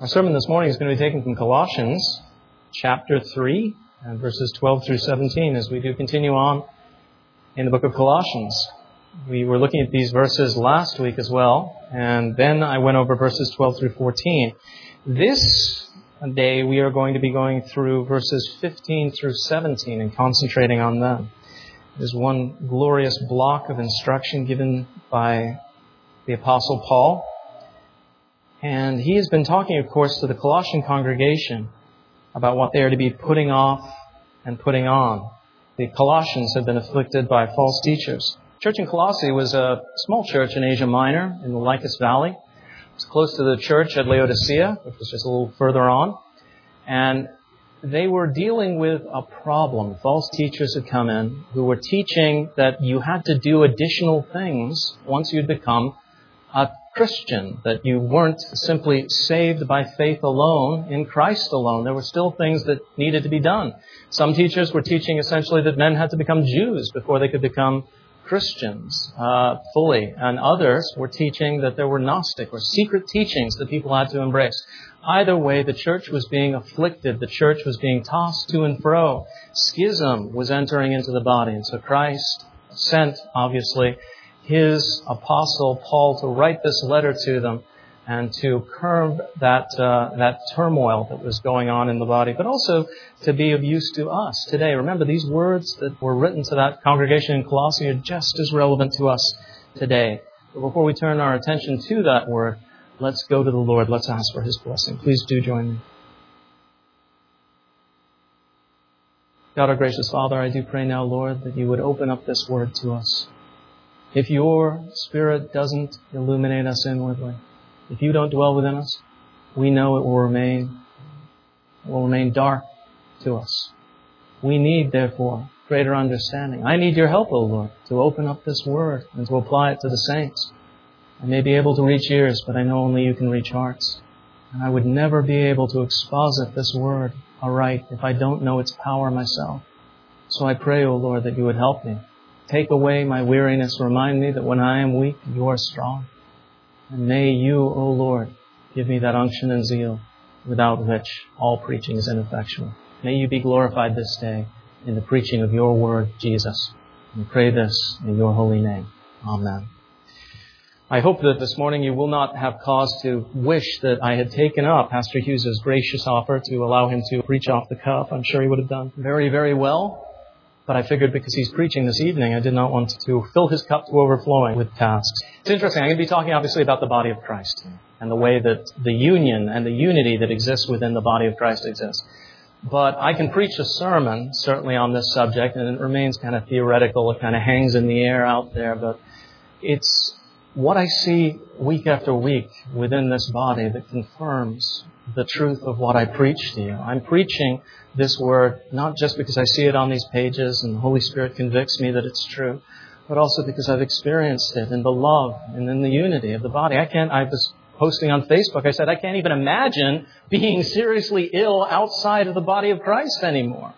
Our sermon this morning is going to be taken from Colossians chapter 3 and verses 12 through 17 as we do continue on in the book of Colossians. We were looking at these verses last week as well, and then I went over verses 12 through 14. This day we are going to be going through verses 15 through 17 and concentrating on them. There's one glorious block of instruction given by the Apostle Paul. And he has been talking, of course, to the Colossian congregation about what they are to be putting off and putting on. The Colossians had been afflicted by false teachers. Church in Colossae was a small church in Asia Minor in the Lycus Valley. It was close to the church at Laodicea, which was just a little further on. And they were dealing with a problem. False teachers had come in who were teaching that you had to do additional things once you'd become a Christian, that you weren't simply saved by faith alone, in Christ alone. There were still things that needed to be done. Some teachers were teaching essentially that men had to become Jews before they could become Christians fully. And others were teaching that there were Gnostic or secret teachings that people had to embrace. Either way, the church was being afflicted. The church was being tossed to and fro. Schism was entering into the body. And so Christ sent, obviously, his apostle Paul to write this letter to them and to curb that turmoil that was going on in the body, but also to be of use to us today. Remember, these words that were written to that congregation in Colossae are just as relevant to us today. But before we turn our attention to that word, let's go to the Lord. Let's ask for His blessing. Please do join me. God, our gracious Father, I do pray now, Lord, that you would open up this word to us. If your Spirit doesn't illuminate us inwardly, if you don't dwell within us, we know it will remain dark to us. We need, therefore, greater understanding. I need your help, O Lord, to open up this word and to apply it to the saints. I may be able to reach ears, but I know only you can reach hearts. And I would never be able to exposit this word aright if I don't know its power myself. So I pray, O Lord, that you would help me. Take away my weariness. Remind me that when I am weak, you are strong. And may you, O Lord, give me that unction and zeal without which all preaching is ineffectual. May you be glorified this day in the preaching of your word, Jesus. We pray this in your holy name. Amen. I hope that this morning you will not have cause to wish that I had taken up Pastor Hughes' gracious offer to allow him to preach off the cuff. I'm sure he would have done very, very well. But I figured because he's preaching this evening, I did not want to fill his cup to overflowing with tasks. It's interesting. I'm going to be talking obviously about the body of Christ and the way that the union and the unity that exists within the body of Christ exists. But I can preach a sermon, certainly on this subject, and it remains kind of theoretical. It kind of hangs in the air out there. But it's what I see week after week within this body that confirms the truth of what I preach to you. I'm preaching this word not just because I see it on these pages and the Holy Spirit convicts me that it's true, but also because I've experienced it in the love and in the unity of the body. I was posting on Facebook, I said, I can't even imagine being seriously ill outside of the body of Christ anymore.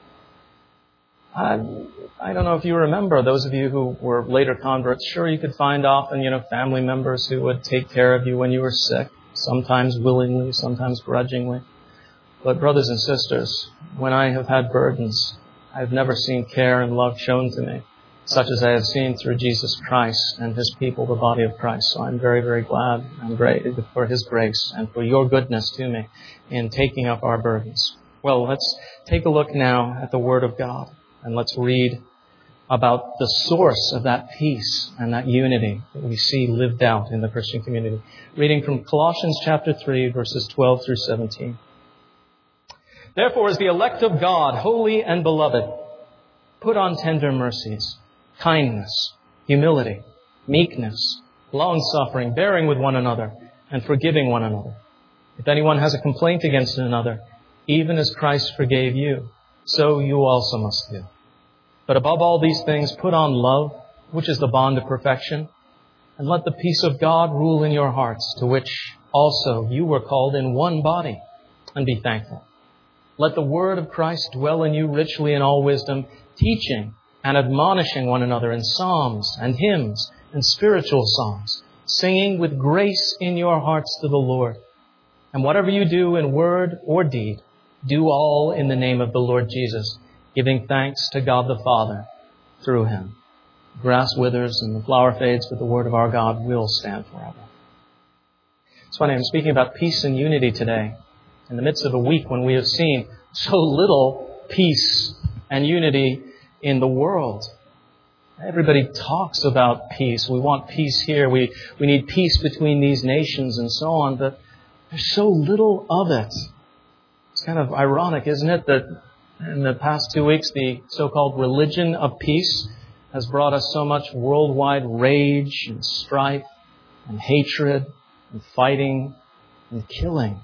I don't know if you remember, those of you who were later converts, sure you could find often, family members who would take care of you when you were sick. Sometimes willingly, sometimes grudgingly. But brothers and sisters, when I have had burdens, I've never seen care and love shown to me, such as I have seen through Jesus Christ and His people, the body of Christ. So I'm very, very glad and grateful for His grace and for your goodness to me in taking up our burdens. Well, let's take a look now at the Word of God and let's read about the source of that peace and that unity that we see lived out in the Christian community. Reading from Colossians chapter 3, verses 12 through 17. Therefore, as the elect of God, holy and beloved, put on tender mercies, kindness, humility, meekness, long-suffering, bearing with one another, and forgiving one another. If anyone has a complaint against another, even as Christ forgave you, so you also must do. But above all these things, put on love, which is the bond of perfection, and let the peace of God rule in your hearts, to which also you were called in one body, and be thankful. Let the word of Christ dwell in you richly in all wisdom, teaching and admonishing one another in psalms and hymns and spiritual songs, singing with grace in your hearts to the Lord. And whatever you do in word or deed, do all in the name of the Lord Jesus, giving thanks to God the Father through Him. The grass withers and the flower fades, but the word of our God will stand forever. It's funny, I'm speaking about peace and unity today, in the midst of a week when we have seen so little peace and unity in the world. Everybody talks about peace. We want peace here. We need peace between these nations and so on, but there's so little of it. It's kind of ironic, isn't it, that in the past 2 weeks, the so-called religion of peace has brought us so much worldwide rage and strife and hatred and fighting and killing.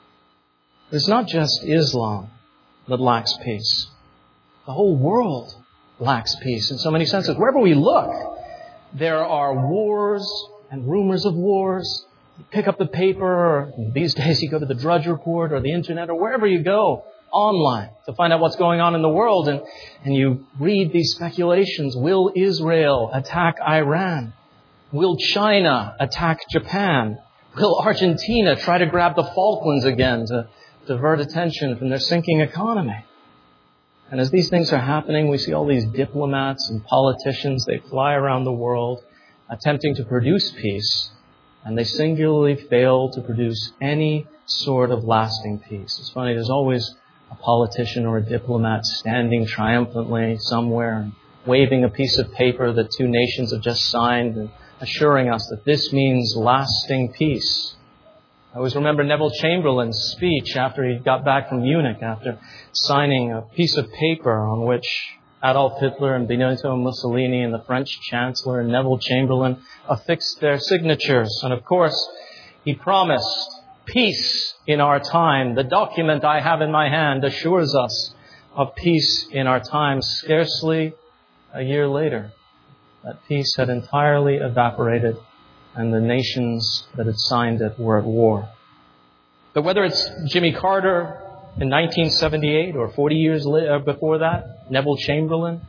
It's not just Islam that lacks peace. The whole world lacks peace in so many senses. Wherever we look, there are wars and rumors of wars. You pick up the paper, or these days you go to the Drudge Report or the internet or wherever you go online to find out what's going on in the world. And you read these speculations. Will Israel attack Iran? Will China attack Japan? Will Argentina try to grab the Falklands again to divert attention from their sinking economy? And as these things are happening, we see all these diplomats and politicians. They fly around the world attempting to produce peace, and they singularly fail to produce any sort of lasting peace. It's funny, there's always a politician or a diplomat standing triumphantly somewhere and waving a piece of paper that two nations have just signed and assuring us that this means lasting peace. I always remember Neville Chamberlain's speech after he got back from Munich, after signing a piece of paper on which Adolf Hitler and Benito Mussolini and the French Chancellor and Neville Chamberlain affixed their signatures. And of course, he promised peace in our time. The document I have in my hand assures us of peace in our time. Scarcely a year later, that peace had entirely evaporated, and the nations that had signed it were at war. But whether it's Jimmy Carter in 1978 or 40 years before that, Neville Chamberlain,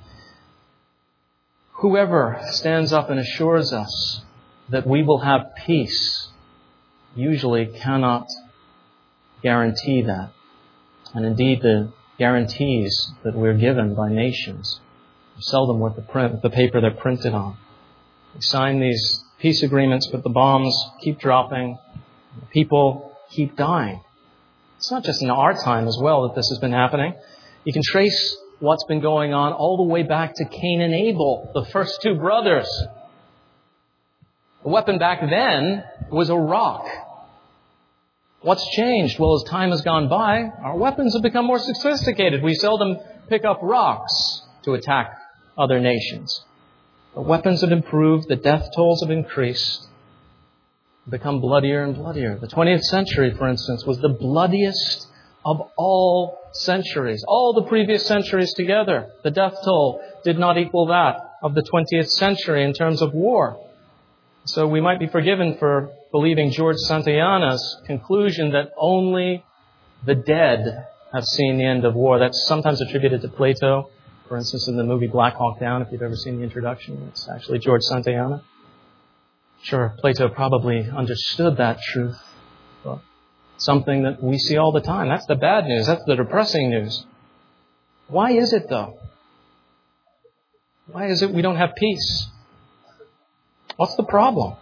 whoever stands up and assures us that we will have peace usually cannot guarantee that. And indeed, the guarantees that we're given by nations are seldom worth the paper they're printed on. We sign these peace agreements, but the bombs keep dropping. People keep dying. It's not just in our time as well that this has been happening. You can trace what's been going on all the way back to Cain and Abel, the first two brothers. The weapon back then was a rock. What's changed? Well, as time has gone by, our weapons have become more sophisticated. We seldom pick up rocks to attack other nations. The weapons have improved, the death tolls have increased, become bloodier and bloodier. The 20th century, for instance, was the bloodiest of all centuries. All the previous centuries together, the death toll did not equal that of the 20th century in terms of war. So we might be forgiven for believing George Santayana's conclusion that only the dead have seen the end of war. That's sometimes attributed to Plato. For instance, in the movie Black Hawk Down, if you've ever seen the introduction, it's actually George Santayana. Sure, Plato probably understood that truth, but something that we see all the time. That's the bad news. That's the depressing news. Why is it, though? Why is it we don't have peace? What's the problem?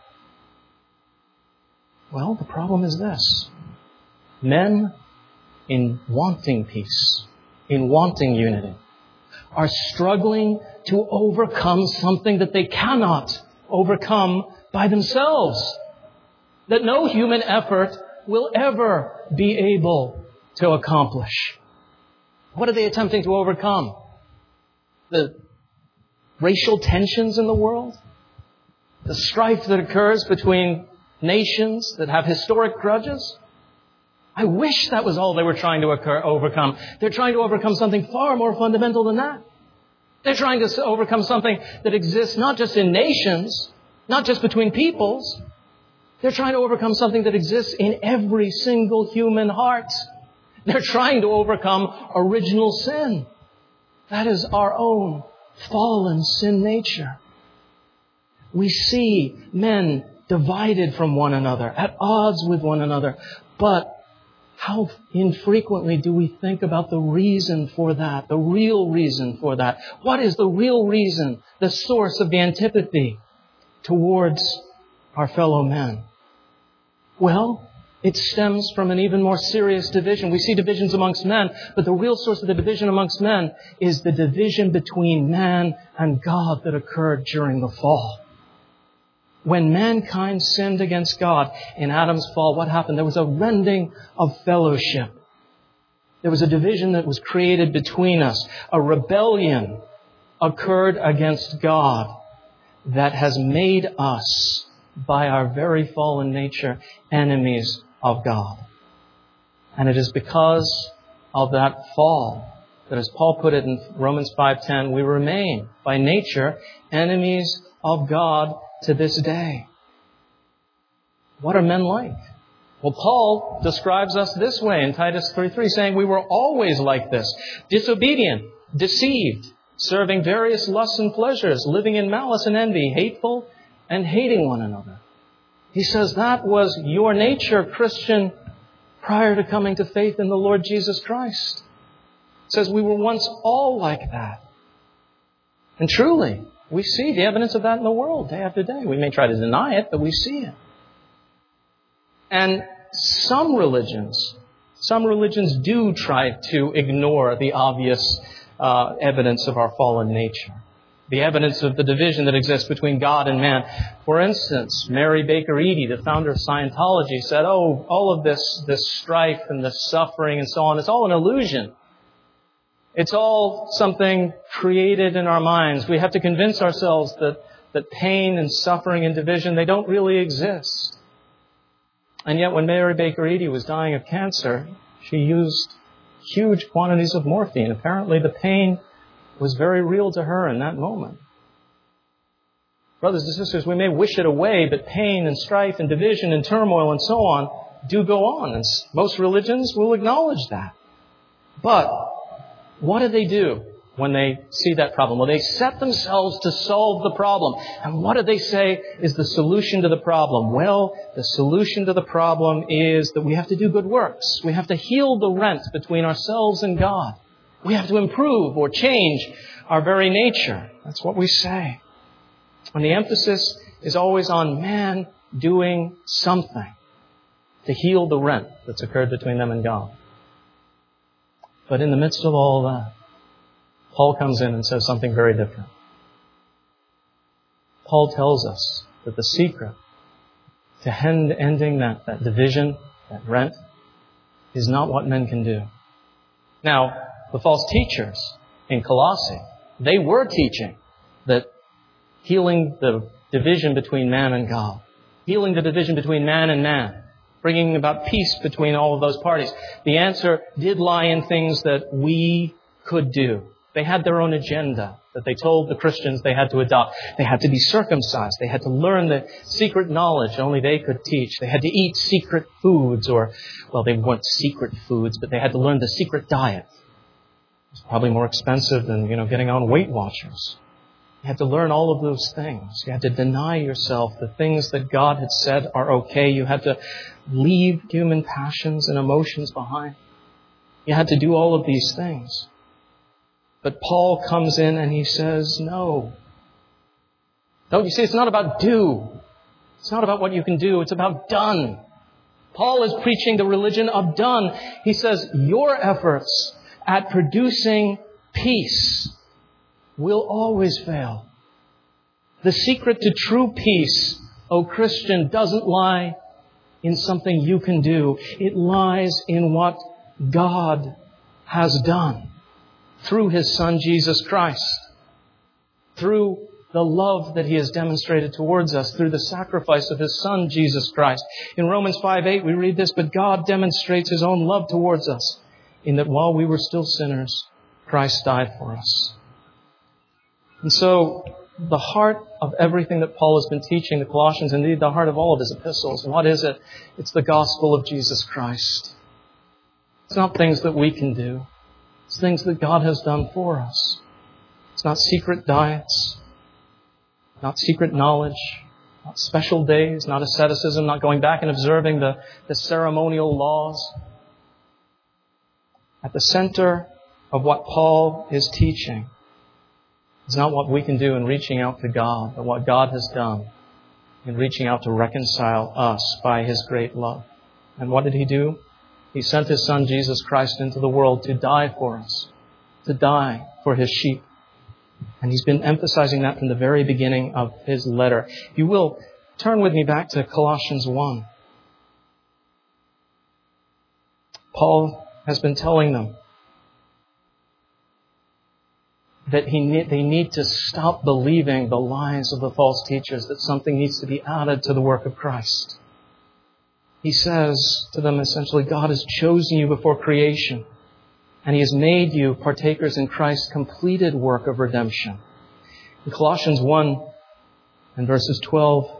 Well, the problem is this. Men, in wanting peace, in wanting unity, are struggling to overcome something that they cannot overcome by themselves, that no human effort will ever be able to accomplish. What are they attempting to overcome? The racial tensions in the world? The strife that occurs between nations that have historic grudges? I wish that was all they were trying to overcome. They're trying to overcome something far more fundamental than that. They're trying to overcome something that exists not just in nations, not just between peoples. They're trying to overcome something that exists in every single human heart. They're trying to overcome original sin. That is our own fallen sin nature. We see men divided from one another, at odds with one another. But how infrequently do we think about the reason for that, the real reason for that? What is the real reason, the source of the antipathy towards our fellow men? Well, it stems from an even more serious division. We see divisions amongst men, but the real source of the division amongst men is the division between man and God that occurred during the fall. When mankind sinned against God in Adam's fall, what happened? There was a rending of fellowship. There was a division that was created between us. A rebellion occurred against God that has made us, by our very fallen nature, enemies of God. And it is because of that fall that, as Paul put it in Romans 5:10, we remain by nature enemies of God to this day. What are men like? Well, Paul describes us this way in Titus 3:3, saying we were always like this, disobedient, deceived, serving various lusts and pleasures, living in malice and envy, hateful and hating one another. He says that was your nature, Christian, prior to coming to faith in the Lord Jesus Christ. He says we were once all like that. And truly, we see the evidence of that in the world day after day. We may try to deny it, but we see it. And some religions do try to ignore the obvious evidence of our fallen nature. The evidence of the division that exists between God and man. For instance, Mary Baker Eddy, the founder of Scientology, said, all of this strife and this suffering and so on, it's all an illusion. It's all something created in our minds. We have to convince ourselves that pain and suffering and division, they don't really exist. And yet when Mary Baker Eddy was dying of cancer, she used huge quantities of morphine. Apparently the pain was very real to her in that moment. Brothers and sisters, we may wish it away, but pain and strife and division and turmoil and so on do go on. And most religions will acknowledge that. But what do when they see that problem? Well, they set themselves to solve the problem. And what do they say is the solution to the problem? Well, the solution to the problem is that we have to do good works. We have to heal the rent between ourselves and God. We have to improve or change our very nature. That's what we say. And the emphasis is always on man doing something to heal the rent that's occurred between them and God. But in the midst of all that, Paul comes in and says something very different. Paul tells us that the secret to ending that division, that rent, is not what men can do. Now, the false teachers in Colossae, they were teaching that healing the division between man and God, healing the division between man and man, bringing about peace between all of those parties. The answer did lie in things that we could do. They had their own agenda that they told the Christians they had to adopt. They had to be circumcised. They had to learn the secret knowledge only they could teach. They had to eat secret foods they weren't secret foods, but they had to learn the secret diet. It's probably more expensive than, getting on Weight Watchers. You had to learn all of those things. You had to deny yourself the things that God had said are okay. You had to leave human passions and emotions behind. You had to do all of these things. But Paul comes in and he says, no. Don't you see, it's not about do. It's not about what you can do. It's about done. Paul is preaching the religion of done. He says, your efforts at producing peace will always fail. The secret to true peace, O Christian, doesn't lie in something you can do. It lies in what God has done through His Son, Jesus Christ. Through the love that He has demonstrated towards us, through the sacrifice of His Son, Jesus Christ. In Romans 5:8 we read this, but God demonstrates His own love towards us, in that while we were still sinners, Christ died for us. And so, the heart of everything that Paul has been teaching the Colossians, indeed the heart of all of his epistles, what is it? It's the gospel of Jesus Christ. It's not things that we can do. It's things that God has done for us. It's not secret diets, not secret knowledge, not special days, not asceticism, not going back and observing the ceremonial laws. At the center of what Paul is teaching is not what we can do in reaching out to God, but what God has done in reaching out to reconcile us by His great love. And what did He do? He sent His Son, Jesus Christ, into the world to die for us, to die for His sheep. And he's been emphasizing that from the very beginning of his letter. If you will, turn with me back to Colossians 1. Paul has been telling them that they need to stop believing the lies of the false teachers, that something needs to be added to the work of Christ. He says to them essentially, God has chosen you before creation, and He has made you partakers in Christ's completed work of redemption. In Colossians 1 and verses 12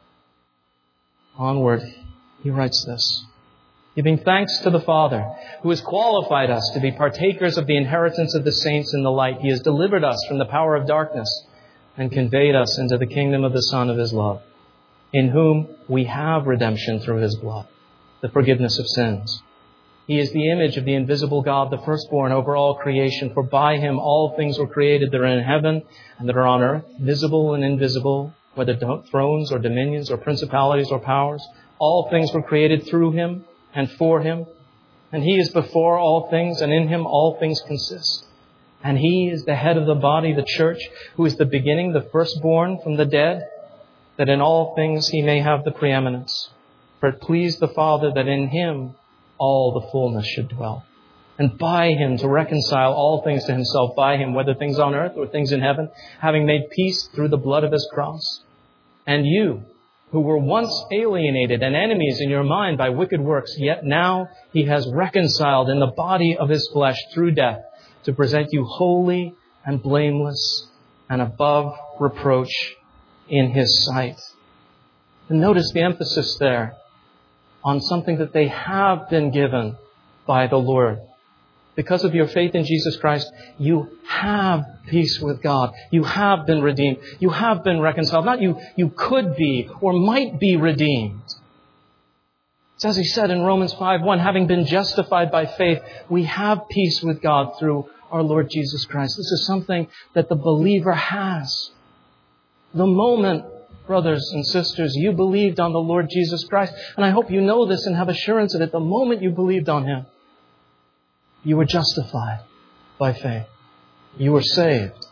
onward, he writes this: giving thanks to the Father, who has qualified us to be partakers of the inheritance of the saints in the light. He has delivered us from the power of darkness and conveyed us into the kingdom of the Son of His love, in whom we have redemption through His blood, the forgiveness of sins. He is the image of the invisible God, the firstborn over all creation. For by Him all things were created that are in heaven and that are on earth, visible and invisible, whether thrones or dominions or principalities or powers. All things were created through Him and for Him. And He is before all things, and in Him all things consist. And He is the head of the body, the church, who is the beginning, the firstborn from the dead, that in all things He may have the preeminence. For it pleased the Father that in Him all the fullness should dwell. And by Him to reconcile all things to Himself, by Him, whether things on earth or things in heaven, having made peace through the blood of His cross. And you, who were once alienated and enemies in your mind by wicked works, yet now He has reconciled in the body of His flesh through death, to present you holy and blameless and above reproach in His sight. And notice the emphasis there on something that they have been given by the Lord. Because of your faith in Jesus Christ, you have peace with God. You have been redeemed. You have been reconciled. Not you could be or might be redeemed. It's as He said in Romans 5:1, having been justified by faith, we have peace with God through our Lord Jesus Christ. This is something that the believer has. The moment, brothers and sisters, you believed on the Lord Jesus Christ, and I hope you know this and have assurance of it, the moment you believed on Him, you were justified by faith. You were saved.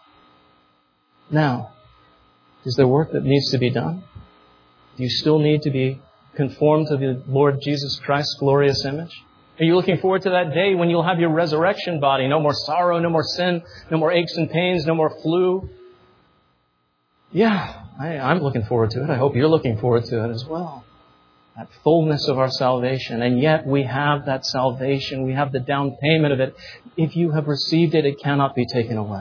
Now, is there work that needs to be done? Do you still need to be conformed to the Lord Jesus Christ's glorious image? Are you looking forward to that day when you'll have your resurrection body? No more sorrow, no more sin, no more aches and pains, no more flu. Yeah, I'm looking forward to it. I hope you're looking forward to it as well. That fullness of our salvation. And yet we have that salvation. We have the down payment of it. If you have received it, it cannot be taken away.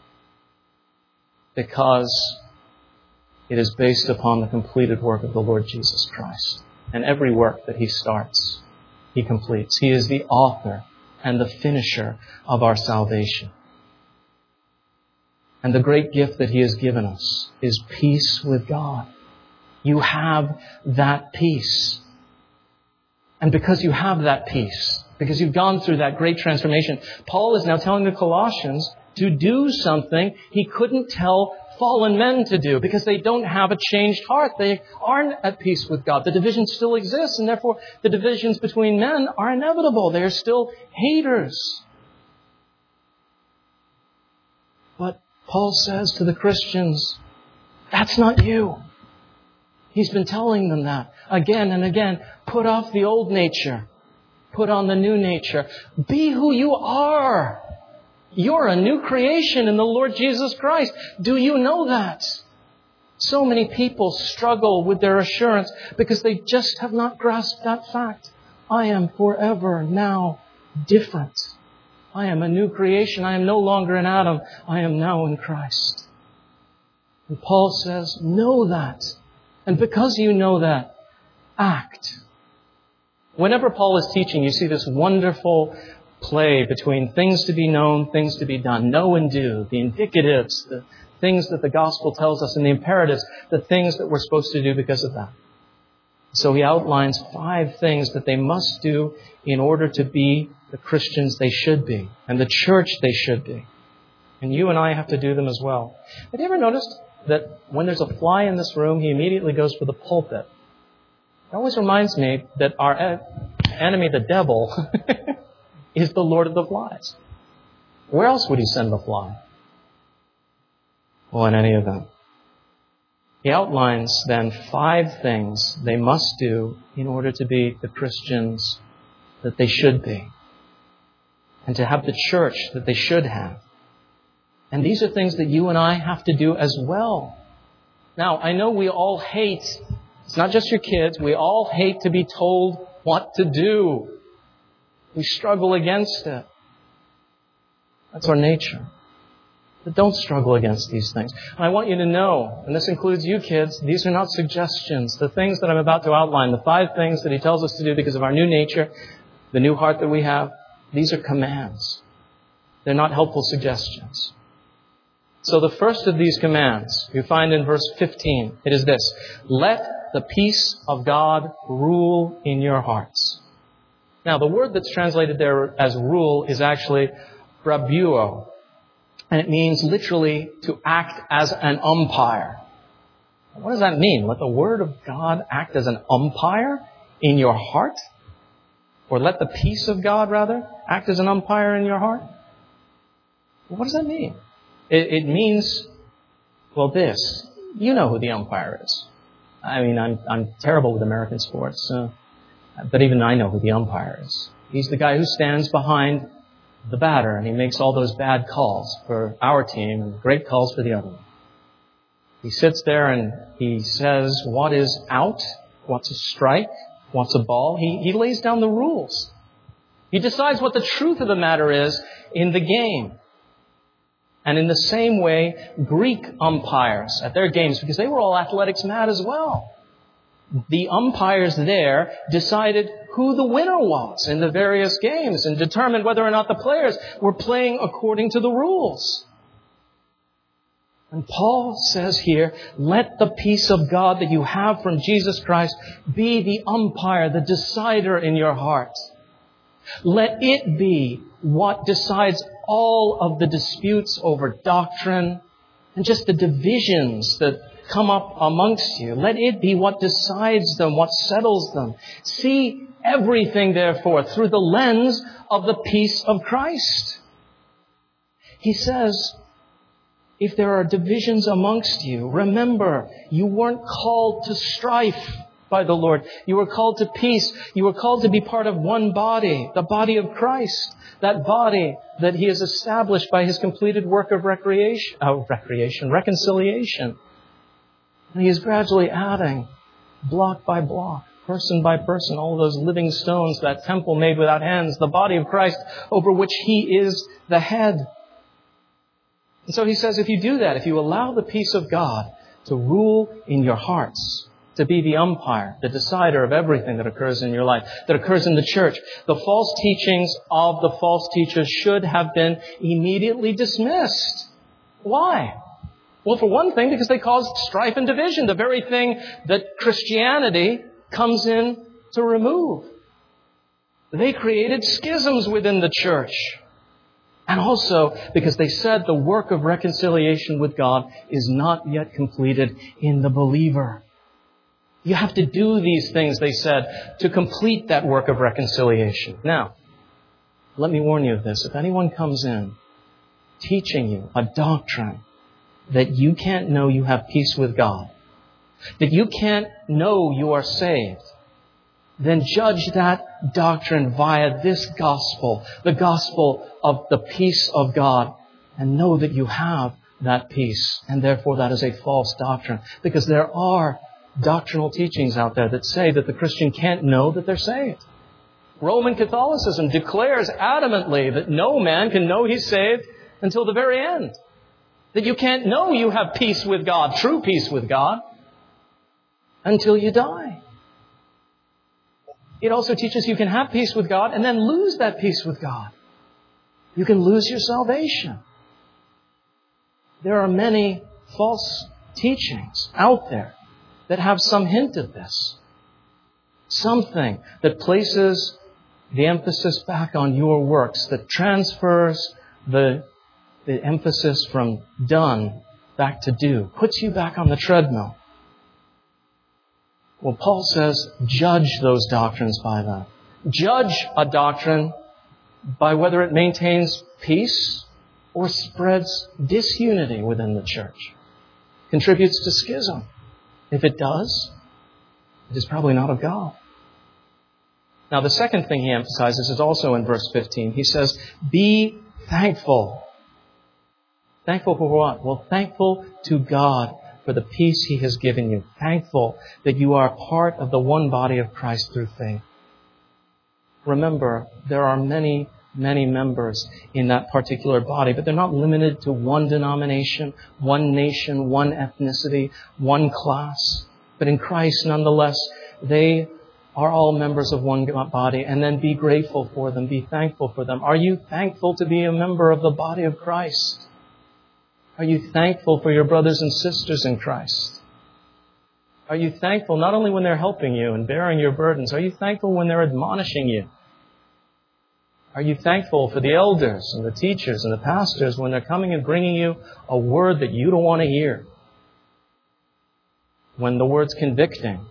Because it is based upon the completed work of the Lord Jesus Christ. And every work that He starts, He completes. He is the author and the finisher of our salvation. And the great gift that He has given us is peace with God. You have that peace. And because you have that peace, because you've gone through that great transformation, Paul is now telling the Colossians to do something He couldn't tell fallen men to do, because they don't have a changed heart. They aren't at peace with God. The division still exists, and therefore the divisions between men are inevitable. They are still haters. But Paul says to the Christians, that's not you. He's been telling them that again and again. Put off the old nature. Put on the new nature. Be who you are. You're a new creation in the Lord Jesus Christ. Do you know that? So many people struggle with their assurance because they just have not grasped that fact. I am forever now different. I am a new creation. I am no longer in Adam. I am now in Christ. And Paul says, know that. And because you know that, act. Whenever Paul is teaching, you see this wonderful play between things to be known, things to be done. Know and do. The indicatives, the things that the gospel tells us, and the imperatives, the things that we're supposed to do because of that. So he outlines 5 things that they must do in order to be the Christians they should be and the church they should be. And you and I have to do them as well. Have you ever noticed that when there's a fly in this room, he immediately goes for the pulpit? It always reminds me that our enemy, the devil, is the Lord of the flies. Where else would he send the fly? Well, in any event. He outlines then 5 things they must do in order to be the Christians that they should be, and to have the church that they should have. And these are things that you and I have to do as well. Now, I know we all hate, it's not just your kids, we all hate to be told what to do. We struggle against it. That's our nature. But don't struggle against these things. And I want you to know, and this includes you kids, these are not suggestions. The things that I'm about to outline, the 5 things that he tells us to do because of our new nature, the new heart that we have, these are commands. They're not helpful suggestions. So the first of these commands you find in verse 15. It is this: let the peace of God rule in your hearts. Now, the word that's translated there as rule is actually brabuo. And it means literally to act as an umpire. What does that mean? Let the Word of God act as an umpire in your heart? Or let the peace of God, rather, act as an umpire in your heart? What does that mean? It means, well, this. You know who the umpire is. I mean, I'm terrible with American sports, but even I know who the umpire is. He's the guy who stands behind the batter, and he makes all those bad calls for our team and great calls for the other one. He sits there and he says what is out, what's a strike, what's a ball. He lays down the rules. He decides what the truth of the matter is in the game. And in the same way, Greek umpires at their games, because they were all athletics mad as well, the umpires there decided who the winner was in the various games and determined whether or not the players were playing according to the rules. And Paul says here, let the peace of God that you have from Jesus Christ be the umpire, the decider in your heart. Let it be what decides all of the disputes over doctrine and just the divisions that come up amongst you. Let it be what decides them, what settles them. See everything, therefore, through the lens of the peace of Christ. He says, if there are divisions amongst you, remember, you weren't called to strife by the Lord. You were called to peace. You were called to be part of one body, the body of Christ. That body that He has established by His completed work of reconciliation. And He is gradually adding, block by block, person by person, all those living stones, that temple made without hands, the body of Christ over which He is the head. And so he says, if you do that, if you allow the peace of God to rule in your hearts, to be the umpire, the decider of everything that occurs in your life, that occurs in the church, the false teachings of the false teachers should have been immediately dismissed. Why? Well, for one thing, because they caused strife and division, the very thing that Christianity comes in to remove. They created schisms within the church. And also because they said the work of reconciliation with God is not yet completed in the believer. You have to do these things, they said, to complete that work of reconciliation. Now, let me warn you of this. If anyone comes in teaching you a doctrine that you can't know you have peace with God, that you can't know you are saved, then judge that doctrine via this gospel, the gospel of the peace of God, and know that you have that peace. And therefore that is a false doctrine. Because there are doctrinal teachings out there that say that the Christian can't know that they're saved. Roman Catholicism declares adamantly that no man can know he's saved until the very end. That you can't know you have peace with God, true peace with God, until you die. It also teaches you can have peace with God and then lose that peace with God. You can lose your salvation. There are many false teachings out there that have some hint of this. Something that places the emphasis back on your works, that transfers the emphasis from done back to do, puts you back on the treadmill. Well, Paul says, judge those doctrines by that. Judge a doctrine by whether it maintains peace or spreads disunity within the church, contributes to schism. If it does, it is probably not of God. Now, the second thing he emphasizes is also in verse 15. He says, be thankful. Thankful for what? Well, thankful to God for the peace He has given you. Thankful that you are part of the one body of Christ through faith. Remember, there are many members in that particular body, but they're not limited to one denomination, one nation, one ethnicity, one class. But in Christ, nonetheless, they are all members of one body, and then be grateful for them, be thankful for them. Are you thankful to be a member of the body of Christ? Are you thankful for your brothers and sisters in Christ? Are you thankful not only when they're helping you and bearing your burdens, are you thankful when they're admonishing you? Are you thankful for the elders and the teachers and the pastors when they're coming and bringing you a word that you don't want to hear? When the word's convicting,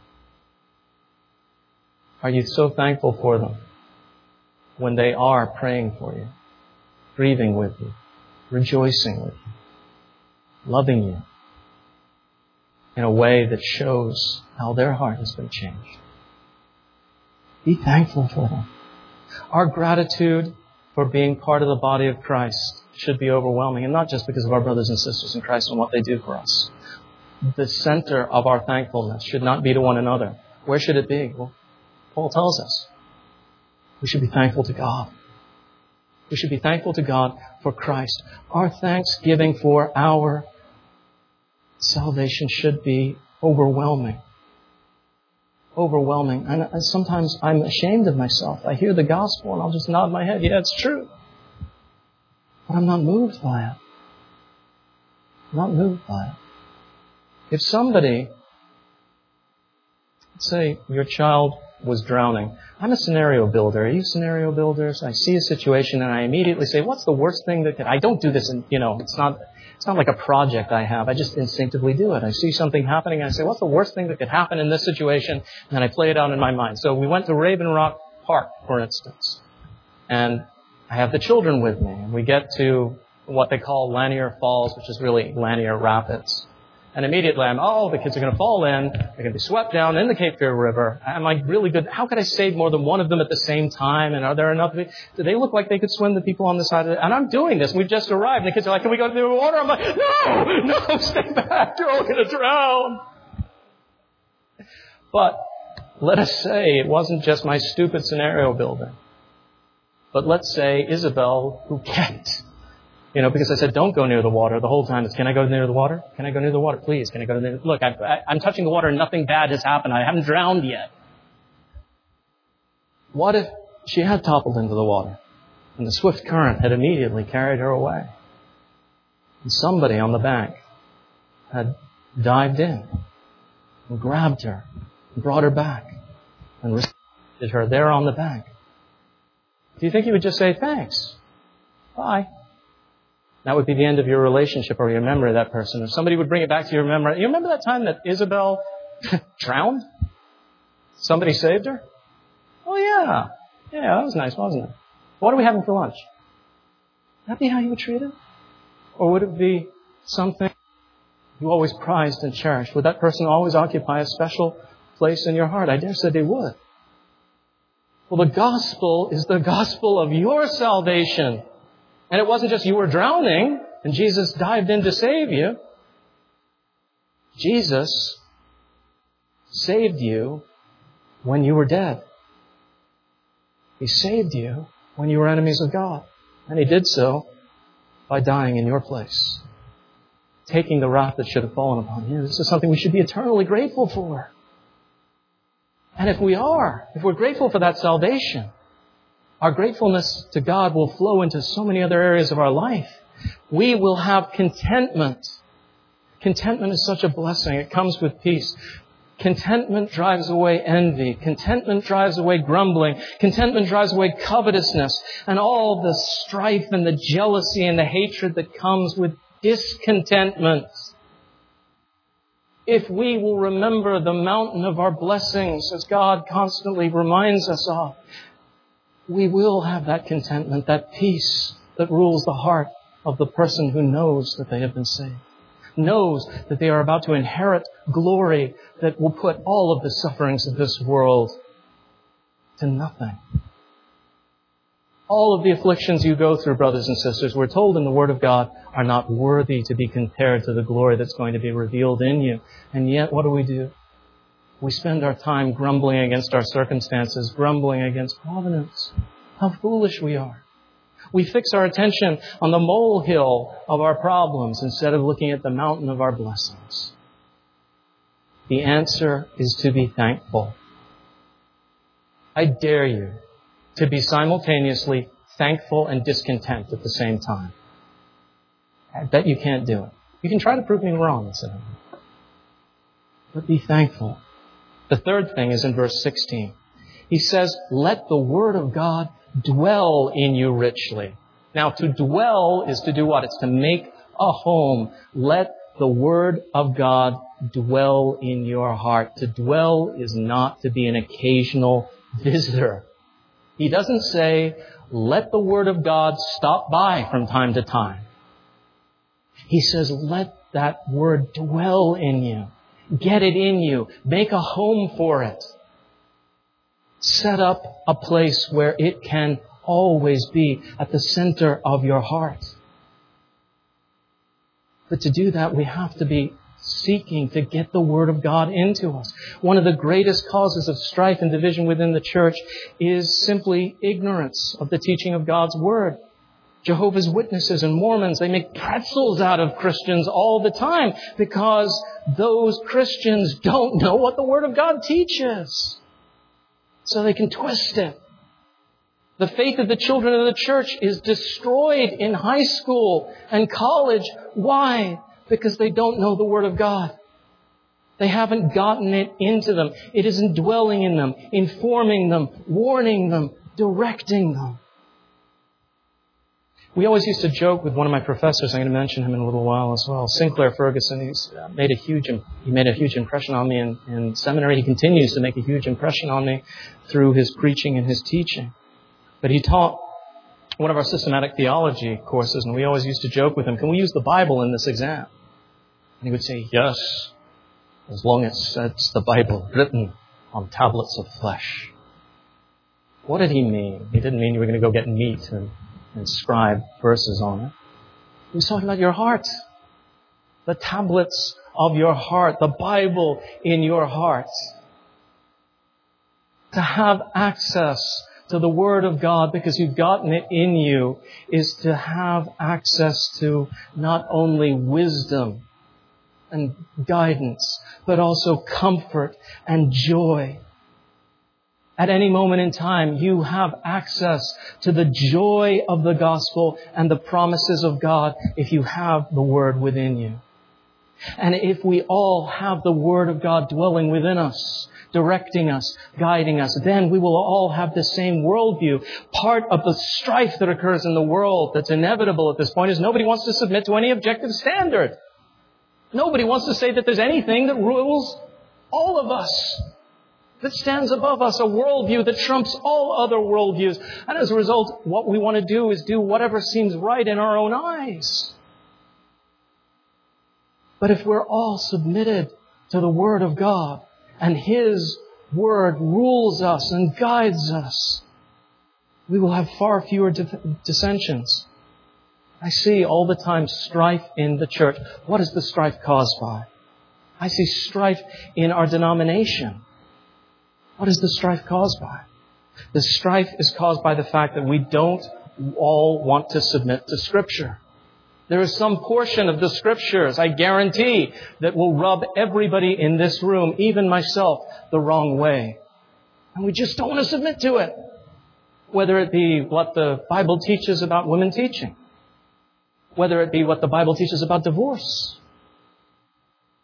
are you so thankful for them when they are praying for you, grieving with you, rejoicing with you, loving you in a way that shows how their heart has been changed? Be thankful for them. Our gratitude for being part of the body of Christ should be overwhelming, and not just because of our brothers and sisters in Christ and what they do for us. The center of our thankfulness should not be to one another. Where should it be? Well, Paul tells us we should be thankful to God. We should be thankful to God for Christ. Our thanksgiving for our salvation should be overwhelming. Overwhelming. And sometimes I'm ashamed of myself. I hear the gospel and I'll just nod my head. Yeah, it's true. But I'm not moved by it. I'm not moved by it. If somebody, let's say your child was drowning. I'm a scenario builder. Are you scenario builders? I see a situation and I immediately say, what's the worst thing that could... I don't do this and, it's not like a project I have. I just instinctively do it. I see something happening and I say, what's the worst thing that could happen in this situation? And then I play it out in my mind. So we went to Raven Rock Park, for instance. And I have the children with me. And we get to what they call Lanier Falls, which is really Lanier Rapids. And immediately the kids are going to fall in. They're going to be swept down in the Cape Fear River. Am I really good? How could I save more than one of them at the same time? And are there enough? Do they look like they could swim, the people on the side of it? And I'm doing this. We've just arrived. And the kids are like, can we go to the water? I'm like, no, stay back. You're all going to drown. But let us say it wasn't just my stupid scenario building. But let's say Isabel, who kept... because I said, don't go near the water the whole time. It's, can I go near the water? Can I go near the water? Please, can I go near... Look, I'm touching the water and nothing bad has happened. I haven't drowned yet. What if she had toppled into the water and the swift current had immediately carried her away? And somebody on the bank had dived in and grabbed her and brought her back and rescued her there on the bank. Do you think you would just say, thanks, bye? That would be the end of your relationship or your memory of that person. If somebody would bring it back to your memory. You remember that time that Isabel drowned? Somebody saved her? Oh, yeah. Yeah, that was nice, wasn't it? What are we having for lunch? Would that be how you would treat it? Or would it be something you always prized and cherished? Would that person always occupy a special place in your heart? I dare say they would. Well, the gospel is the gospel of your salvation. And it wasn't just you were drowning and Jesus dived in to save you. Jesus saved you when you were dead. He saved you when you were enemies of God. And He did so by dying in your place, taking the wrath that should have fallen upon you. This is something we should be eternally grateful for. And if we're grateful for that salvation, our gratefulness to God will flow into so many other areas of our life. We will have contentment. Contentment is such a blessing. It comes with peace. Contentment drives away envy. Contentment drives away grumbling. Contentment drives away covetousness and all the strife and the jealousy and the hatred that comes with discontentment. If we will remember the mountain of our blessings, as God constantly reminds us of, we will have that contentment, that peace that rules the heart of the person who knows that they have been saved, knows that they are about to inherit glory that will put all of the sufferings of this world to nothing. All of the afflictions you go through, brothers and sisters, we're told in the Word of God, are not worthy to be compared to the glory that's going to be revealed in you. And yet, what do? We spend our time grumbling against our circumstances, grumbling against providence. How foolish we are. We fix our attention on the molehill of our problems instead of looking at the mountain of our blessings. The answer is to be thankful. I dare you to be simultaneously thankful and discontent at the same time. I bet you can't do it. You can try to prove me wrong, but be thankful. The third thing is in verse 16. He says, let the word of God dwell in you richly. Now, to dwell is to do what? It's to make a home. Let the word of God dwell in your heart. To dwell is not to be an occasional visitor. He doesn't say, let the word of God stop by from time to time. He says, let that word dwell in you. Get it in you. Make a home for it. Set up a place where it can always be at the center of your heart. But to do that, we have to be seeking to get the Word of God into us. One of the greatest causes of strife and division within the church is simply ignorance of the teaching of God's Word. Jehovah's Witnesses and Mormons, they make pretzels out of Christians all the time because those Christians don't know what the Word of God teaches. So they can twist it. The faith of the children of the church is destroyed in high school and college. Why? Because they don't know the Word of God. They haven't gotten it into them. It isn't dwelling in them, informing them, warning them, directing them. We always used to joke with one of my professors. I'm going to mention him in a little while as well. Sinclair Ferguson. He made a huge impression on me in seminary. He continues to make a huge impression on me through his preaching and his teaching. But he taught one of our systematic theology courses, and we always used to joke with him, can we use the Bible in this exam? And he would say, yes, as long as it's the Bible written on tablets of flesh. What did he mean? He didn't mean you were going to go get meat and inscribe verses on it. He was talking about your heart. The tablets of your heart. The Bible in your heart. To have access to the Word of God because you've gotten it in you is to have access to not only wisdom and guidance, but also comfort and joy. At any moment in time, you have access to the joy of the gospel and the promises of God if you have the Word within you. And if we all have the Word of God dwelling within us, directing us, guiding us, then we will all have the same worldview. Part of the strife that occurs in the world that's inevitable at this point is nobody wants to submit to any objective standard. Nobody wants to say that there's anything that rules all of us, that stands above us, a worldview that trumps all other worldviews. And as a result, what we want to do is do whatever seems right in our own eyes. But if we're all submitted to the Word of God, and His Word rules us and guides us, we will have far fewer dissensions. I see all the time strife in the church. What is the strife caused by? I see strife in our denomination. What is the strife caused by? The strife is caused by the fact that we don't all want to submit to Scripture. There is some portion of the Scriptures, I guarantee, that will rub everybody in this room, even myself, the wrong way. And we just don't want to submit to it. Whether it be what the Bible teaches about women teaching. Whether it be what the Bible teaches about divorce.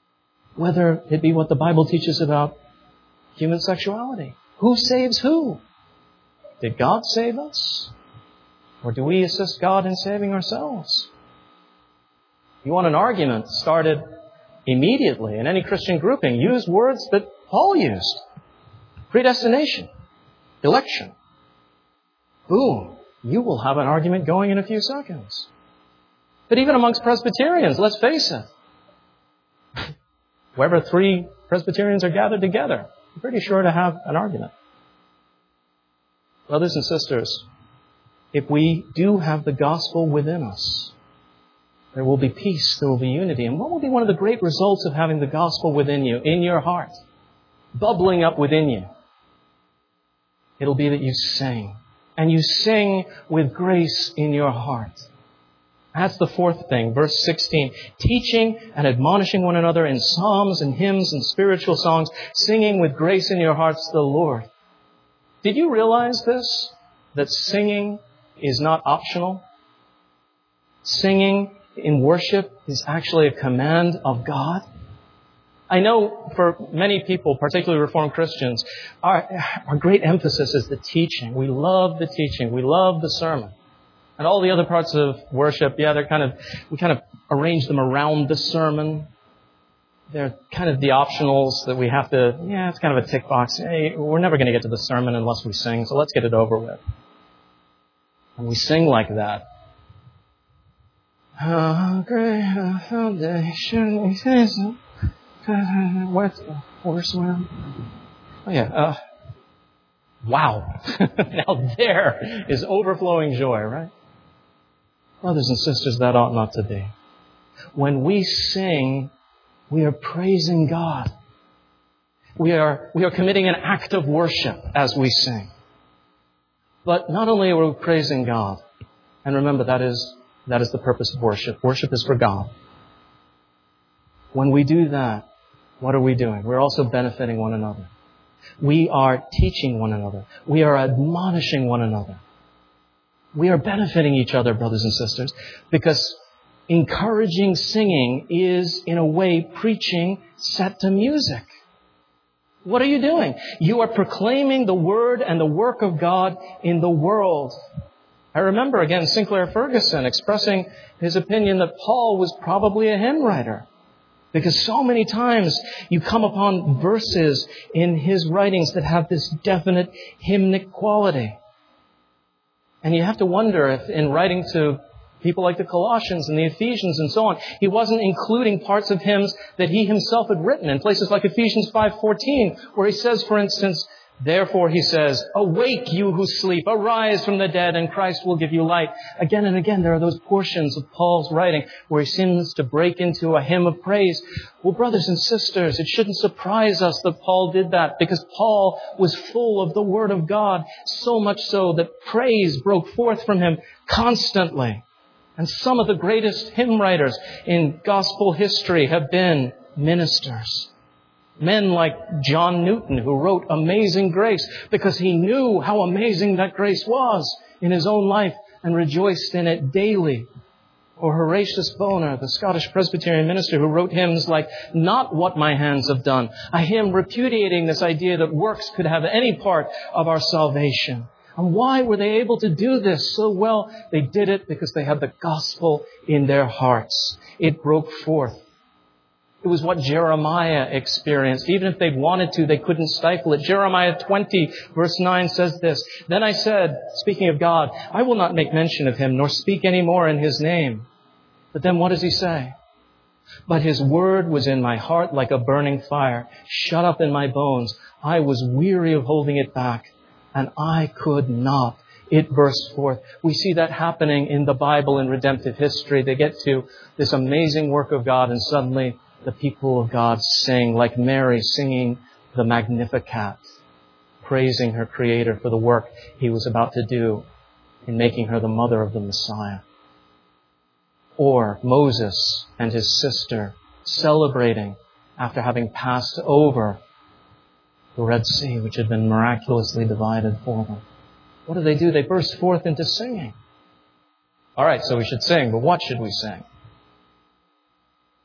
Whether it be what the Bible teaches about human sexuality. Who saves who? Did God save us? Or do we assist God in saving ourselves? You want an argument started immediately in any Christian grouping, use words that Paul used. Predestination. Election. Boom. You will have an argument going in a few seconds. But even amongst Presbyterians, let's face it. Wherever 3 Presbyterians are gathered together, I'm pretty sure to have an argument. Brothers and sisters, if we do have the gospel within us, there will be peace, there will be unity. And what will be one of the great results of having the gospel within you, in your heart, bubbling up within you? It'll be that you sing. And you sing with grace in your heart. That's the 4th thing, verse 16. Teaching and admonishing one another in psalms and hymns and spiritual songs, singing with grace in your hearts to the Lord. Did you realize this? That singing is not optional? Singing in worship is actually a command of God. I know for many people, particularly Reformed Christians, our great emphasis is the teaching. We love the teaching. We love the sermon. And all the other parts of worship, we kind of arrange them around the sermon. They're kind of the optionals that we have to, it's kind of a tick box. Hey, we're never going to get to the sermon unless we sing, so let's get it over with. And we sing like that. How great a foundation is with the horseman. Oh yeah. Wow. Now there is overflowing joy, right? Brothers and sisters, that ought not to be. When we sing, we are praising God. We are committing an act of worship as we sing. But not only are we praising God, and remember that is the purpose of worship. Worship is for God. When we do that, what are we doing? We're also benefiting one another. We are teaching one another. We are admonishing one another. We are benefiting each other, brothers and sisters, because encouraging singing is, in a way, preaching set to music. What are you doing? You are proclaiming the Word and the work of God in the world. I remember, again, Sinclair Ferguson expressing his opinion that Paul was probably a hymn writer. Because so many times you come upon verses in his writings that have this definite hymnic quality. And you have to wonder if in writing to people like the Colossians and the Ephesians and so on, he wasn't including parts of hymns that he himself had written in places like Ephesians 5:14, where he says, for instance, therefore, he says, awake you who sleep, arise from the dead, and Christ will give you light. Again and again, there are those portions of Paul's writing where he seems to break into a hymn of praise. Well, brothers and sisters, it shouldn't surprise us that Paul did that, because Paul was full of the Word of God, so much so that praise broke forth from him constantly. And some of the greatest hymn writers in gospel history have been ministers. Men like John Newton, who wrote Amazing Grace because he knew how amazing that grace was in his own life and rejoiced in it daily. Or Horatius Bonar, the Scottish Presbyterian minister, who wrote hymns like Not What My Hands Have Done, a hymn repudiating this idea that works could have any part of our salvation. And why were they able to do this so well? They did it because they had the gospel in their hearts. It broke forth. It was what Jeremiah experienced. Even if they wanted to, they couldn't stifle it. Jeremiah 20, verse 9 says this, Then I said, speaking of God, I will not make mention of him, nor speak any more in his name. But then what does he say? But his word was in my heart like a burning fire, shut up in my bones. I was weary of holding it back, and I could not. It burst forth. We see that happening in the Bible in redemptive history. They get to this amazing work of God, and suddenly the people of God sing, like Mary singing the Magnificat, praising her Creator for the work He was about to do in making her the mother of the Messiah. Or Moses and his sister celebrating after having passed over the Red Sea, which had been miraculously divided for them. What do? They burst forth into singing. All right, so we should sing, but what should we sing?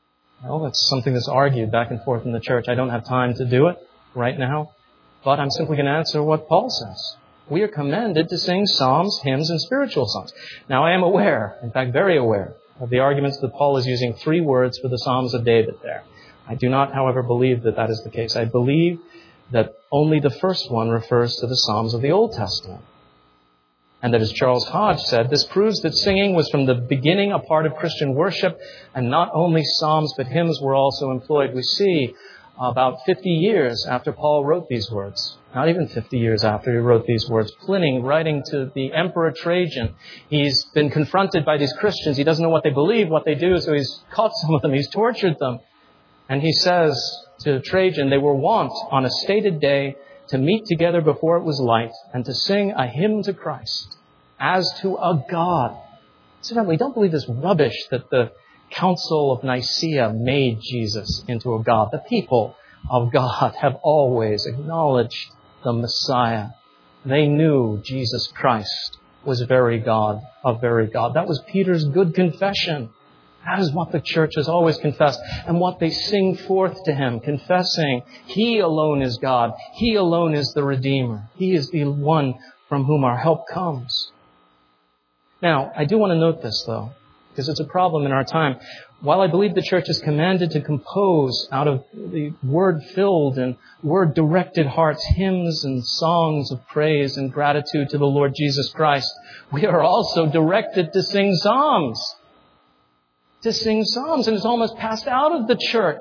Well, that's something that's argued back and forth in the church. I don't have time to do it right now, but I'm simply going to answer what Paul says. We are commanded to sing psalms, hymns, and spiritual songs. Now, I am aware, in fact, very aware, of the arguments that Paul is using 3 words for the Psalms of David there. I do not, however, believe that that is the case. I believe that only the first one refers to the Psalms of the Old Testament. And that, as Charles Hodge said, this proves that singing was from the beginning a part of Christian worship, and not only psalms but hymns were also employed. We see about 50 years after Paul wrote these words, not even 50 years after he wrote these words, Pliny, writing to the Emperor Trajan, he's been confronted by these Christians. He doesn't know what they believe, what they do, so he's caught some of them, he's tortured them. And he says to Trajan, they were wont on a stated day to meet together before it was light and to sing a hymn to Christ as to a God. Incidentally, don't believe this rubbish that the Council of Nicaea made Jesus into a God. The people of God have always acknowledged the Messiah. They knew Jesus Christ was very God of very God. That was Peter's good confession. That is what the church has always confessed and what they sing forth to him, confessing He alone is God. He alone is the Redeemer. He is the one from whom our help comes. Now, I do want to note this, though, because it's a problem in our time. While I believe the church is commanded to compose out of the word-filled and word-directed hearts hymns and songs of praise and gratitude to the Lord Jesus Christ, we are also directed to sing psalms. To sing psalms, and it's almost passed out of the church.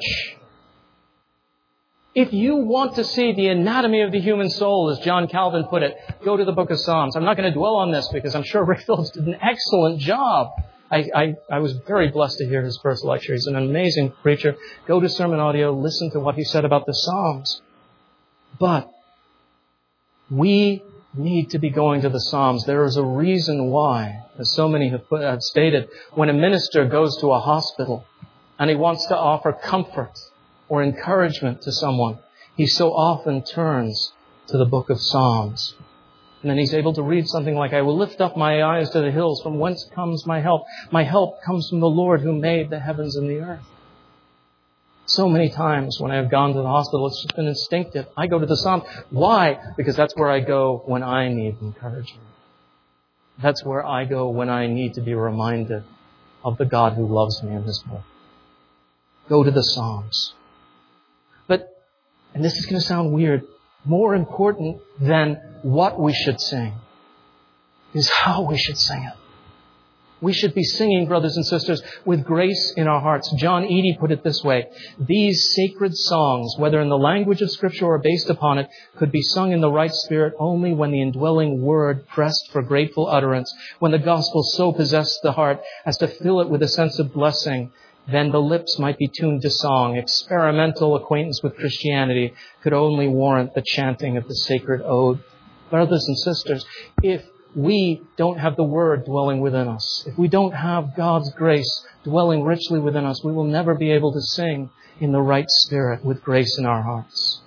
If you want to see the anatomy of the human soul, as John Calvin put it, go to the book of Psalms. I'm not going to dwell on this because I'm sure Rick Phillips did an excellent job. I was very blessed to hear his first lecture. He's an amazing preacher. Go to Sermon Audio, listen to what he said about the Psalms. But we need to be going to the Psalms. There is a reason why, as so many have stated, when a minister goes to a hospital and he wants to offer comfort or encouragement to someone, he so often turns to the book of Psalms. And then he's able to read something like, I will lift up my eyes to the hills, from whence comes my help? My help comes from the Lord who made the heavens and the earth. So many times when I have gone to the hospital, it's just been instinctive. I go to the Psalms. Why? Because that's where I go when I need encouragement. That's where I go when I need to be reminded of the God who loves me in His book. Go to the Psalms. But, and this is going to sound weird, more important than what we should sing is how we should sing it. We should be singing, brothers and sisters, with grace in our hearts. John Eadie put it this way: these sacred songs, whether in the language of Scripture or based upon it, could be sung in the right spirit only when the indwelling word pressed for grateful utterance, when the gospel so possessed the heart as to fill it with a sense of blessing. Then the lips might be tuned to song. Experimental acquaintance with Christianity could only warrant the chanting of the sacred ode. Brothers and sisters, if we don't have the Word dwelling within us, if we don't have God's grace dwelling richly within us, we will never be able to sing in the right spirit with grace in our hearts.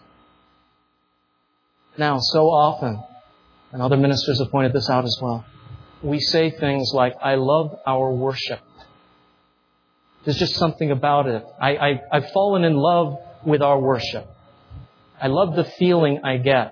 Now, so often, and other ministers have pointed this out as well, we say things like, I love our worship. There's just something about it. I've fallen in love with our worship. I love the feeling I get.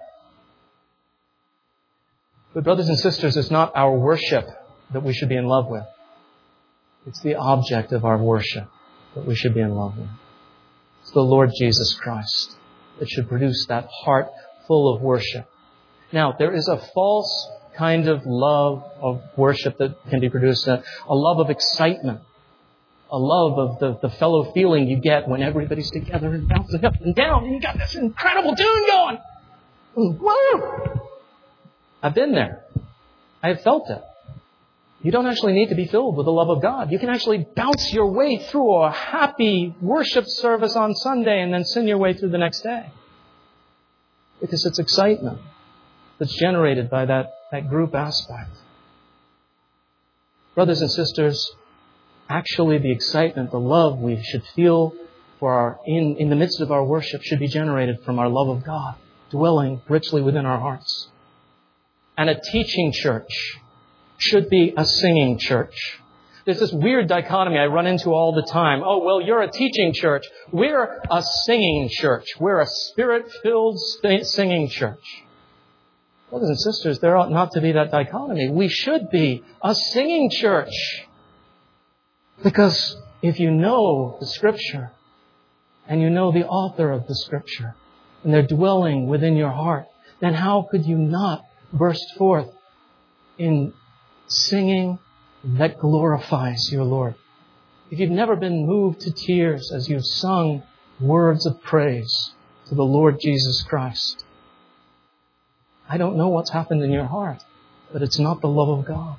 But brothers and sisters, it's not our worship that we should be in love with. It's the object of our worship that we should be in love with. It's the Lord Jesus Christ that should produce that heart full of worship. Now, there is a false kind of love of worship that can be produced, a love of excitement, a love of the fellow feeling you get when everybody's together and bouncing up and down and you got this incredible tune going. Woo! I've been there. I have felt it. You don't actually need to be filled with the love of God. You can actually bounce your way through a happy worship service on Sunday and then sin your way through the next day. Because it's excitement that's generated by that group aspect. Brothers and sisters, actually the excitement, the love we should feel for in the midst of our worship should be generated from our love of God, dwelling richly within our hearts. And a teaching church should be a singing church. There's this weird dichotomy I run into all the time. Oh, well, you're a teaching church. We're a singing church. We're a Spirit-filled singing church. Brothers and sisters, there ought not to be that dichotomy. We should be a singing church. Because if you know the Scripture, and you know the author of the Scripture, and they're dwelling within your heart, then how could you not burst forth in singing that glorifies your Lord? If you've never been moved to tears as you've sung words of praise to the Lord Jesus Christ, I don't know what's happened in your heart, but it's not the love of God.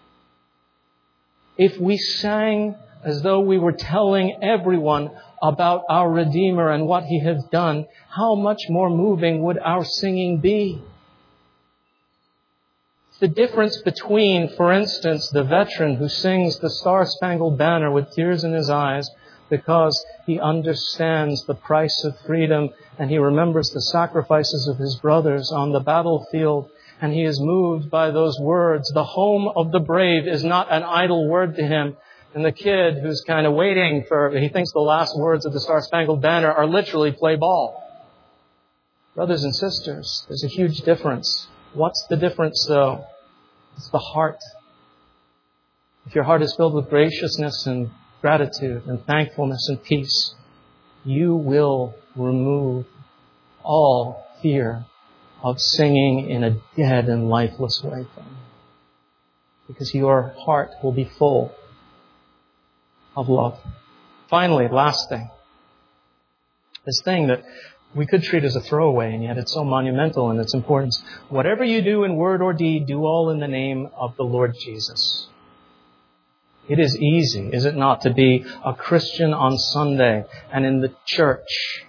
If we sang as though we were telling everyone about our Redeemer and what He has done, how much more moving would our singing be? The difference between, for instance, the veteran who sings the Star-Spangled Banner with tears in his eyes because he understands the price of freedom and he remembers the sacrifices of his brothers on the battlefield and he is moved by those words. The home of the brave is not an idle word to him. And the kid who's kind of waiting he thinks the last words of the Star-Spangled Banner are literally play ball. Brothers and sisters, there's a huge difference. What's the difference, though? It's the heart. If your heart is filled with graciousness and gratitude and thankfulness and peace, you will remove all fear of singing in a dead and lifeless way from you. Because your heart will be full of love. Finally, last thing. This thing that we could treat as a throwaway, and yet it's so monumental in its importance. Whatever you do in word or deed, do all in the name of the Lord Jesus. It is easy, is it not, to be a Christian on Sunday and in the church.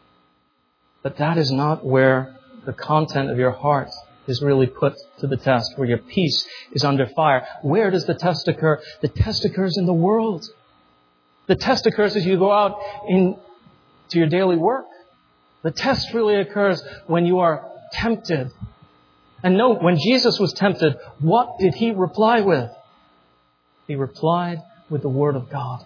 But that is not where the content of your heart is really put to the test, where your peace is under fire. Where does the test occur? The test occurs in the world. The test occurs as you go out to your daily work. The test really occurs when you are tempted. And note, when Jesus was tempted, what did He reply with? He replied with the Word of God.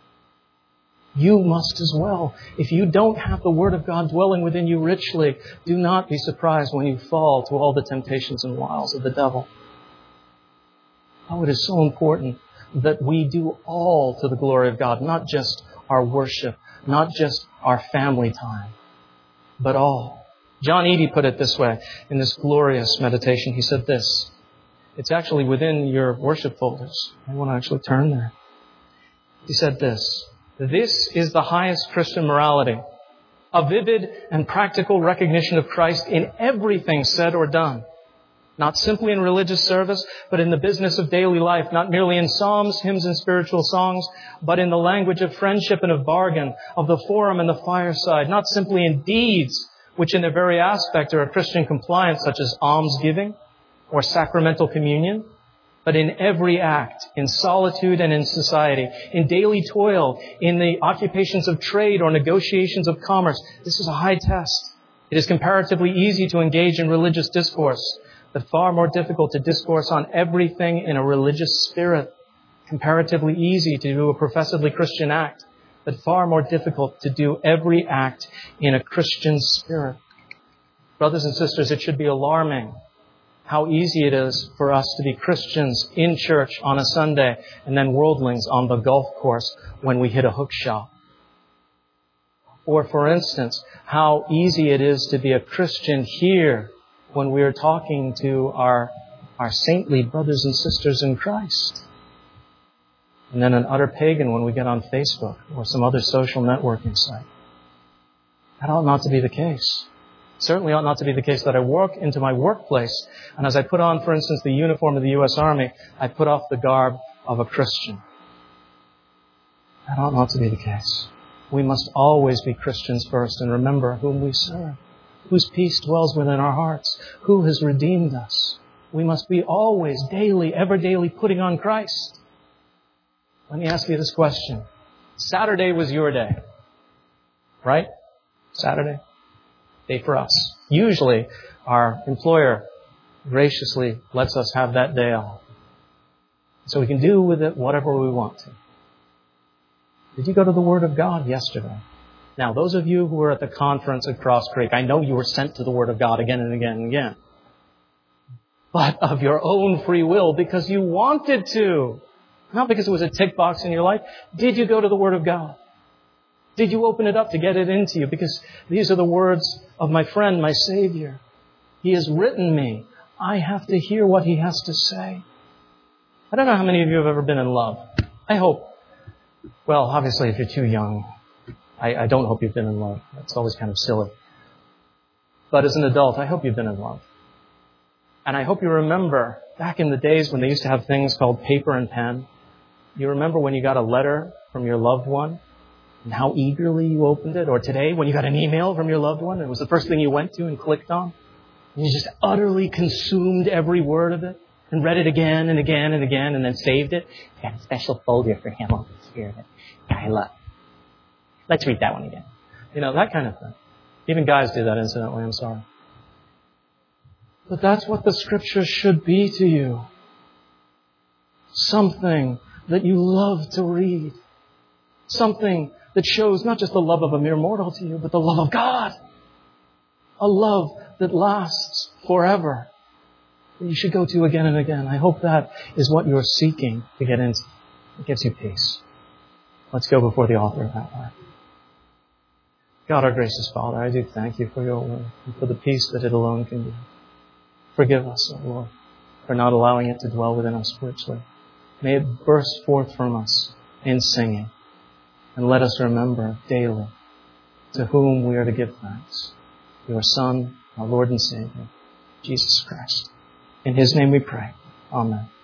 You must as well. If you don't have the Word of God dwelling within you richly, do not be surprised when you fall to all the temptations and wiles of the devil. Oh, it is so important that we do all to the glory of God, not just our worship, not just our family time, but all. John Eadie put it this way in this glorious meditation. He said this. It's actually within your worship folders. I want to actually turn there. He said this. This is the highest Christian morality. A vivid and practical recognition of Christ in everything said or done. Not simply in religious service, but in the business of daily life. Not merely in psalms, hymns, and spiritual songs, but in the language of friendship and of bargain, of the forum and the fireside. Not simply in deeds, which in their very aspect are a Christian compliance, such as almsgiving or sacramental communion, but in every act, in solitude and in society, in daily toil, in the occupations of trade or negotiations of commerce. This is a high test. It is comparatively easy to engage in religious discourse, but far more difficult to discourse on everything in a religious spirit. Comparatively easy to do a professedly Christian act, but far more difficult to do every act in a Christian spirit. Brothers and sisters, it should be alarming how easy it is for us to be Christians in church on a Sunday and then worldlings on the golf course when we hit a hook shot. Or, for instance, how easy it is to be a Christian here when we are talking to our saintly brothers and sisters in Christ. And then an utter pagan when we get on Facebook or some other social networking site. That ought not to be the case. Certainly ought not to be the case that I walk into my workplace and as I put on, for instance, the uniform of the U.S. Army, I put off the garb of a Christian. That ought not to be the case. We must always be Christians first and remember whom we serve, whose peace dwells within our hearts, who has redeemed us. We must be always, daily, ever daily putting on Christ. Let me ask you this question. Saturday was your day, right? Saturday. Day for us. Usually, our employer graciously lets us have that day off. So we can do with it whatever we want to. Did you go to the Word of God yesterday? Now, those of you who were at the conference at Cross Creek, I know you were sent to the Word of God again and again and again. But of your own free will, because you wanted to. Not because it was a tick box in your life. Did you go to the Word of God? Did you open it up to get it into you? Because these are the words of my friend, my Savior. He has written me. I have to hear what He has to say. I don't know how many of you have ever been in love. I hope. Well, obviously, if you're too young, I don't hope you've been in love. That's always kind of silly. But as an adult, I hope you've been in love. And I hope you remember back in the days when they used to have things called paper and pen. You remember when you got a letter from your loved one and how eagerly you opened it? Or today when you got an email from your loved one and it was the first thing you went to and clicked on? And you just utterly consumed every word of it and read it again and again and again and then saved it. Got a special folder for him over here that I love. Let's read that one again. You know, that kind of thing. Even guys do that, incidentally. I'm sorry. But that's what the Scripture should be to you. Something that you love to read. Something that shows not just the love of a mere mortal to you, but the love of God. A love that lasts forever. That you should go to again and again. I hope that is what you're seeking to get into. It gives you peace. Let's go before the author of that word. God, our gracious Father, I do thank you for your word and for the peace that it alone can give. Forgive us, O Lord, for not allowing it to dwell within us richly. May it burst forth from us in singing. And let us remember daily to whom we are to give thanks. Your Son, our Lord and Savior, Jesus Christ. In His name we pray. Amen.